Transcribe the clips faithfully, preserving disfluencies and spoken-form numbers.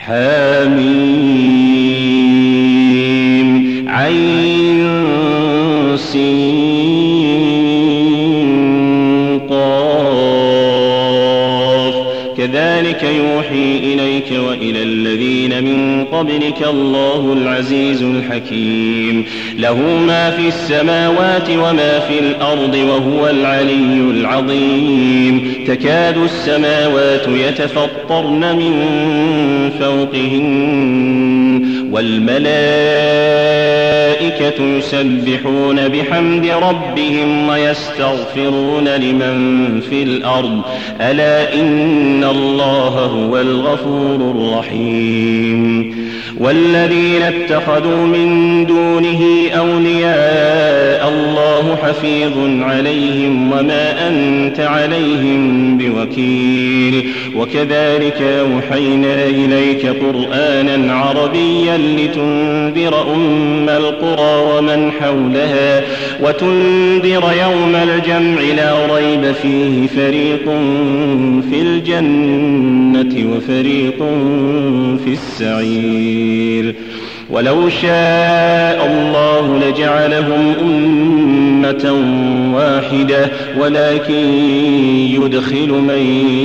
حميم عين سين قاف كذلك يوحي إليك وإلى الذين من قبلك الله العزيز الحكيم له ما في السماوات وما في الأرض وهو العلي العظيم تكاد السماوات يتفطرن من فوقهن والملائكة يسبحون بحمد ربهم ويستغفرون لمن في الأرض ألا إن الله هو الغفور الرحيم والذين اتخذوا من دونه أولياء الله حفيظ عليهم وما أنت عليهم بوكيل وكذلك أوحينا إليك قرآنا عربيا لتنذر أم القرى ومن حولها وتنذر يوم الجمع لا ريب فيه فريق في الجنة وفريق في السعير ولو شاء الله لجعلهم أمة واحدة ولكن يدخل من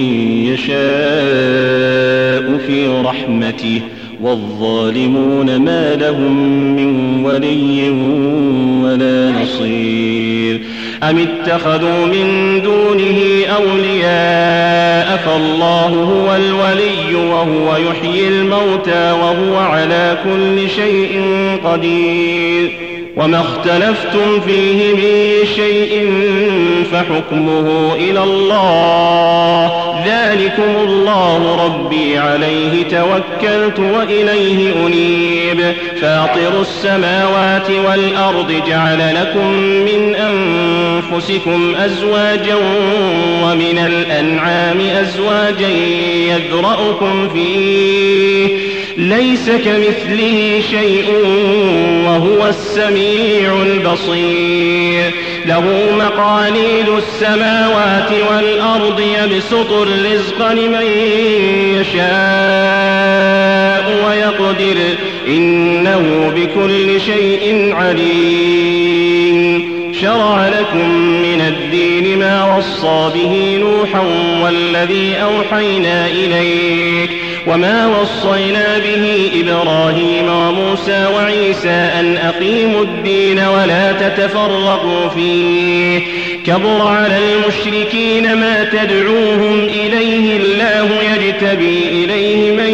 يشاء في رحمته والظالمون ما لهم من ولي ولا نصير أم اتخذوا من دونه أولياء فالله هو الولي وهو يحيي الموتى وهو على كل شيء قدير وما اختلفتم فيه من شيء فحكمه إلى الله ذلكم الله ربي عليه توكلت وإليه أنيب فاطر السماوات والأرض جعل لكم من أنفسكم أزواجا ومن الأنعام أزواجا يذرأكم فيه ليس كمثله شيء وهو السميع البصير له مقاليد السماوات والأرض يبسط الرزق لمن يشاء ويقدر إنه بكل شيء عليم شرع لكم من الدين ما وصى به نوحا والذي أوحينا إليك وما وصينا به إبراهيم وموسى وعيسى أن أقيموا الدين ولا تتفرقوا فيه كبر على المشركين ما تدعوهم إليه الله يجتبي إليه من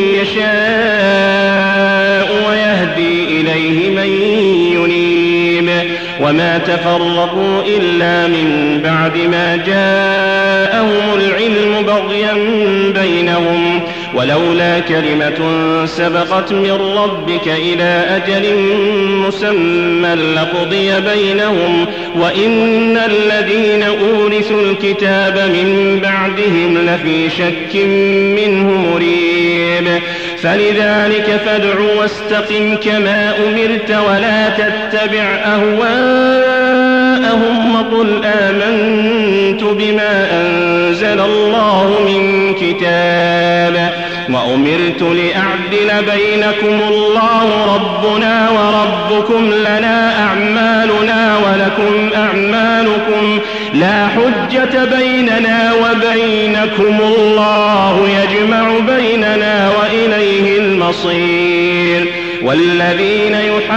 يشاء ويهدي إليه من ينيب وما تفرقوا إلا من بعد ما جاءهم العلم بغيا بينهم ولولا كلمة سبقت من ربك إلى أجل مسمى لقضي بينهم وإن الذين أورثوا الكتاب من بعدهم لفي شك منه مريب فلذلك فادع واستقم كما أمرت ولا تتبع أهواءهم وقل آمنت بما أنزل الله من كتاب وأمرت لأعدل بينكم الله ربنا وربكم لنا أعمالنا ولكم أعمالكم لا حجة بيننا وبينكم الله يجمع بيننا وإليه المصير والذين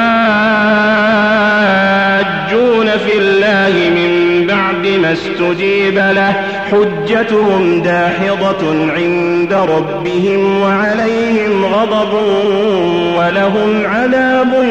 يحاجون في الله من بعد ما استجيب له حجتهم داحضة عند ربهم وعليهم غضب ولهم عذاب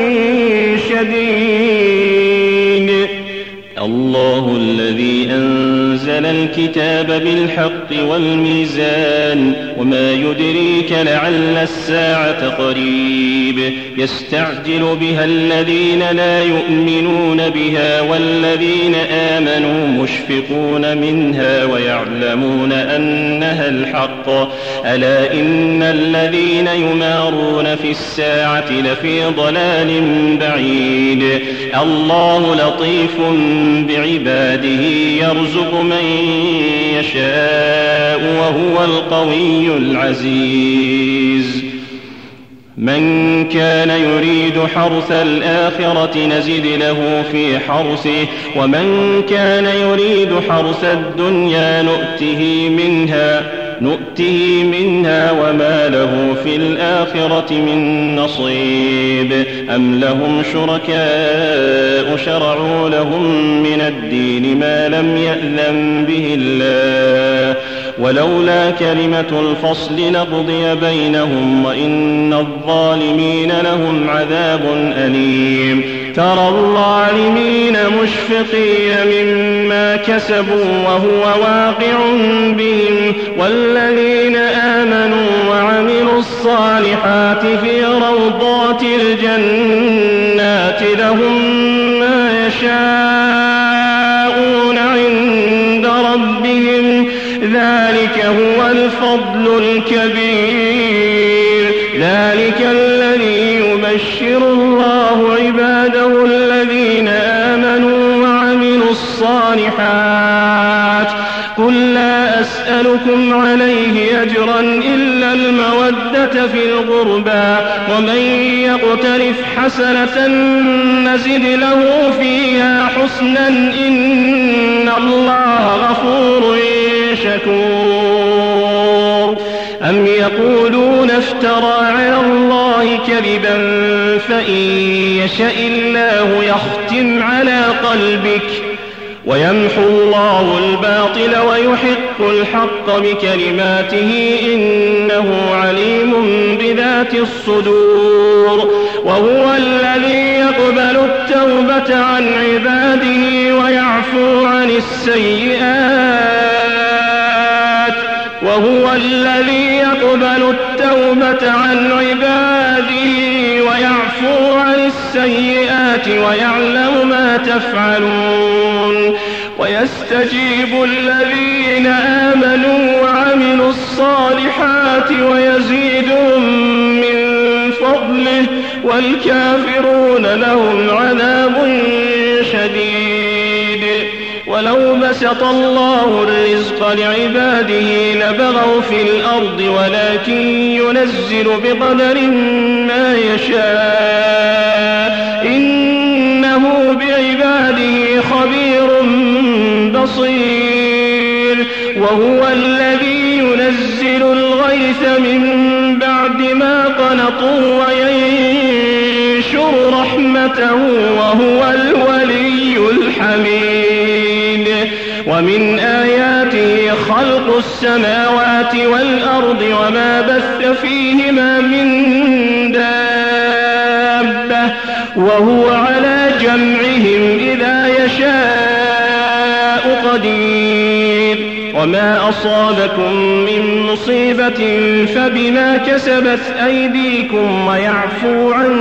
شديد الله الذي أنزل الكتاب بالحق والميزان وما يدريك لعل الساعة قريب يستعجل بها الذين لا يؤمنون بها والذين آمنوا مشفقون منها ويعلمون أنها الحق ألا إن الذين يمارون في الساعة لفي ضلال بعيد الله لطيف بعباده يرزق من يشاء وهو القوي العزيز من كان يريد حرث الآخرة نزد له في حرثه ومن كان يريد حرث الدنيا نؤته منها نؤته منها وما له في الآخرة من نصيب أم لهم شركاء شرعوا لهم من الدين ما لم يأذن به الله ولولا كلمة الفصل لقضي بينهم وإن الظالمين لهم عذاب أليم ترى الظالمين مشفقين مما كسبوا وهو واقع بهم والذين آمنوا وعملوا الصالحات في روضات الجنات لهم ما يشاءون عند ربهم ذلك هو الفضل الكبير ذلك الذي يبشر الله عباده الذين آمنوا وعملوا الصالحات قل لا أسألكم عليه أجرا إلا المودة في القربى ومن يقترف حسنة نزد له فيها حسنا إن الله غفور شكور أم يقولون افترى على الله كذبا فإن يشاء الله يختم على قلبك ويمحو الله الباطل ويحق الحق بكلماته إنه عليم بذات الصدور وهو الذي يقبل التوبة عن عباده ويعفو عن السيئات وهو الذي يقبل التوبة عن عباده ويعفو عن السيئات ويعلم ما تفعلون ويستجيب الذين آمنوا وعملوا الصالحات ويزيدهم من فضله والكافرون لهم عذاب شديد ولو بسط الله الرزق لعباده لبغوا في الأرض ولكن ينزل بقدر ما يشاء إنه بعباده خبير بصير وهو الذي ينزل الغيث من بعد ما قنطوا وينشر رحمته وهو الولي الحميد ومن آياته خلق السماوات والأرض وما بث فيهما من دابة وهو على جمعهم إذا يشاء قدير وما أصابكم من مصيبة فبما كسبت أيديكم ويعفو عن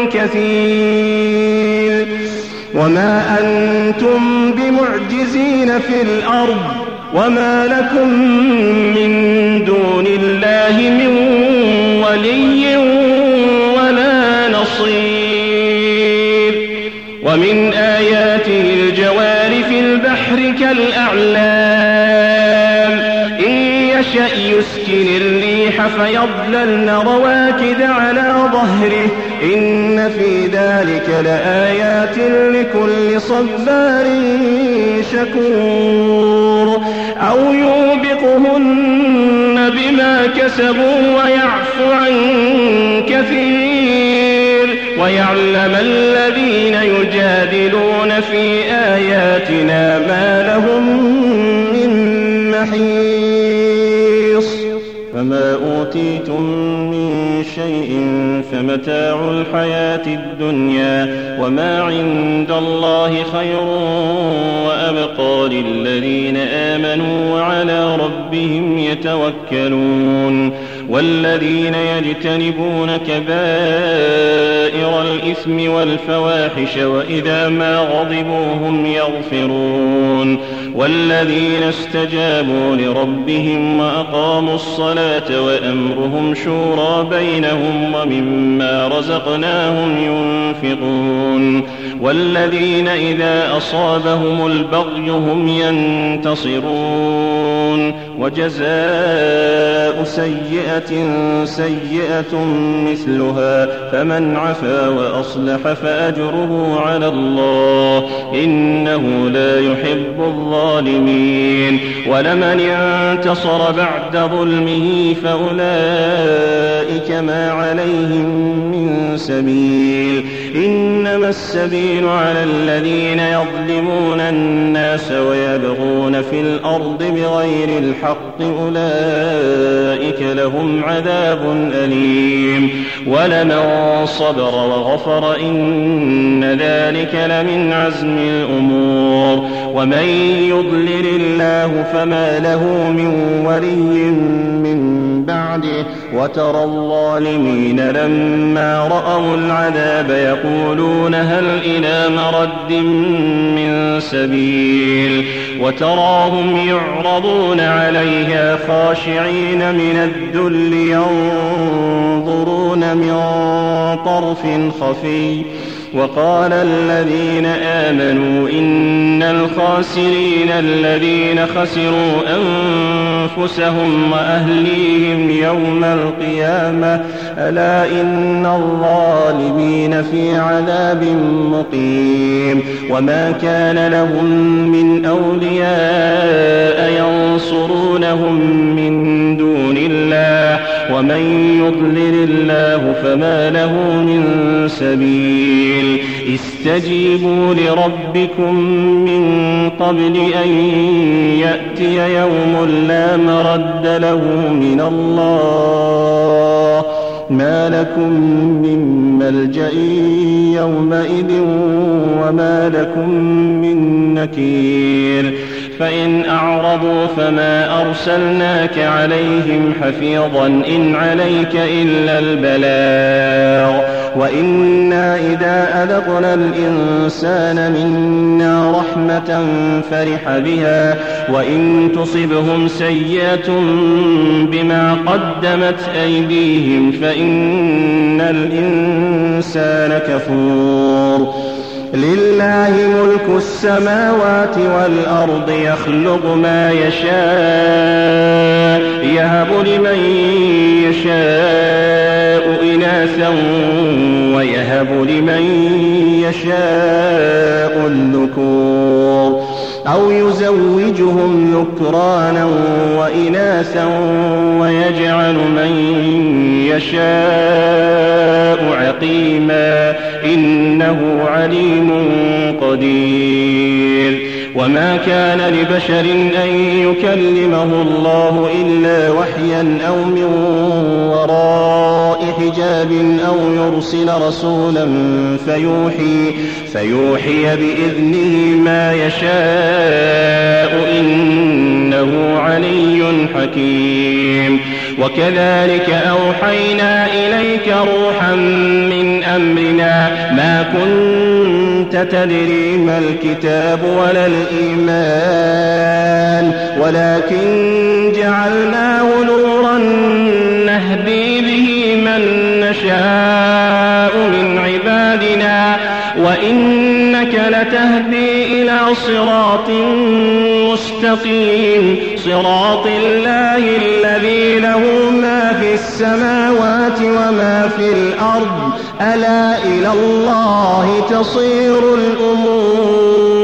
كثير وما أنتم بمعجزين في الأرض وما لكم من دون الله من ولي ولا نصير ومن آياته الجوار في البحر كالأعلام إن يشأ يسكن الريح فيظللن رواكد على ظهره إن في ذلك لآيات لكل صبار شكور أو يوبقهن بما كسبوا ويعفو عن كثير ويعلم الذين يجادلون في آياتنا ما لهم من محيص فما أوتيتم من شيء فمتاع الحياة الدنيا وما عند الله خير وأبقى للذين آمنوا وعلى ربهم يتوكلون والذين يجتنبون كبائر الإثم والفواحش وإذا ما غضبوا هم يغفرون والذين استجابوا لربهم وأقاموا الصلاة وأمرهم شورى بينهم ومما رزقناهم ينفقون والذين إذا أصابهم البغي هم ينتصرون وجزاء سيئة سيئة سيئة مثلها فمن عفا وأصلح فأجره على الله إنه لا يحب الظالمين ولمن انتصر بعد ظلمه فأولئك ما عليهم من سبيل إنما السبيل على الذين يظلمون الناس ويبغون في الأرض بغير الحق أولئك لهم عذاب أليم ولمن صبر وغفر إن ذلك لمن عزم الأمور ومن يضلل الله فما له من ولي من بعده وترى الظالمين لما رأوا العذاب يقولون هل إلى مرد من سبيل وتراهم يعرضون عليها خاشعين من الذل ينظرون من طرف خفي وقال الذين آمنوا إن الخاسرين الذين خسروا أنفسهم وأهليهم يوم القيامة ألا إن الظالمين في عذاب مقيم وما كان لهم من أولياء ينصرونهم من دون الله ومن يضلل الله فما له من سبيل استجيبوا لربكم من قبل أن يأتي يوم لا مرد له من الله ما لكم من ملجأ يومئذ وما لكم من نكير فإن أعرضوا فما أرسلناك عليهم حفيظا إن عليك إلا البلاغ وإنا إذا أذقنا الإنسان منا رحمة فرح بها وإن تصبهم سيئة بما قدمت أيديهم فإن الإنسان كفور لله ملك السماوات والأرض يخلق ما يشاء يهب لمن يشاء إناثا ويهب لمن يشاء الذكور أو يزوجهم ذكرانا وإناثا ويجعل من يشاء عقيما إنه عليم قدير وما كان لبشر أن يكلمه الله إلا وحيا أو من وراء حجاب أو يرسل رسولا فيوحي, فيوحي بإذنه ما يشاء إنه علي حكيم وكذلك أوحينا إليك روحا من أمرنا ما كنت تدري ما الكتاب ولا الإيمان ولكن جعلناه نورا نهدي به من نشاء من عبادنا وإنك لتهدي إلى صراط مستقيم صراط الله الذي له ما في السماوات وما في الأرض ألا إلى الله تصير الأمور